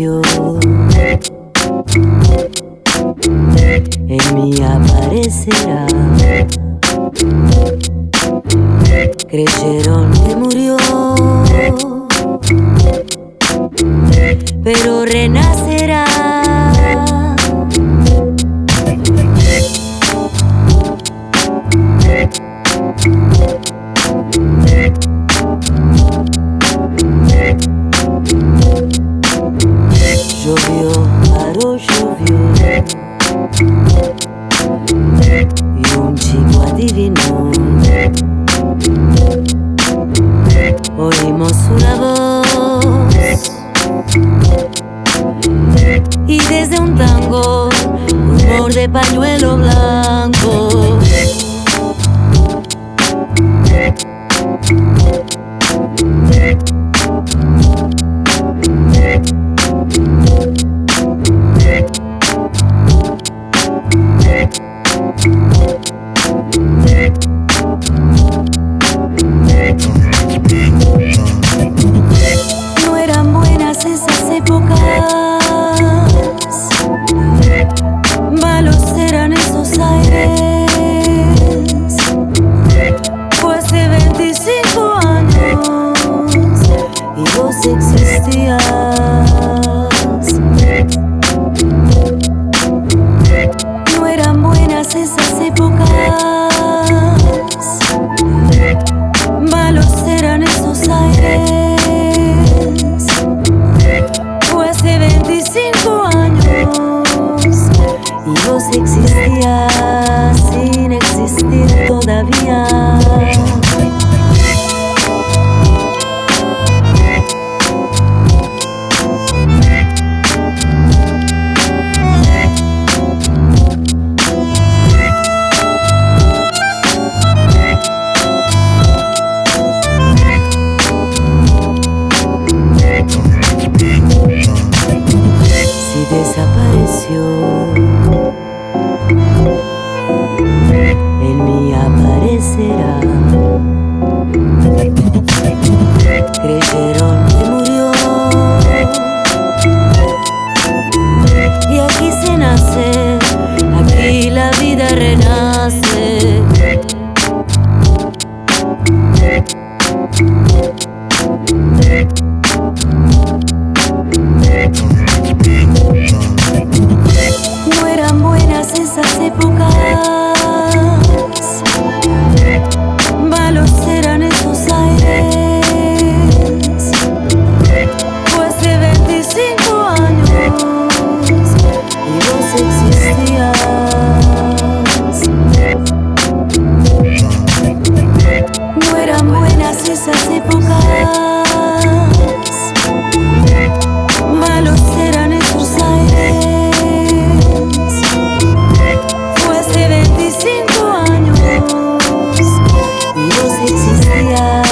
desapareció, en mí aparecerá. Creyeron que murió, pero renacerá. Llovió, paró, llovió, y un chico adivinó. Oímos una voz, y desde un tango, rumor de pañuelo blanco. No eran buenas esas épocas, malos eran esos aires. Fue hace 25 años y vos existías. No eran buenas esas épocas, malos eran esos aires. Fue hace 25 años y vos existías sin existir todavía. Desapareció, en mí aparecerá. Creyeron que murió, y aquí se nace, aquí la vida renace. No eran buenas esas épocas, malos eran esos aires. Fue hace 25 años y vos existías. No eran buenas esas épocas, malos eran esos aires. Fue hace 25 años y vos existías.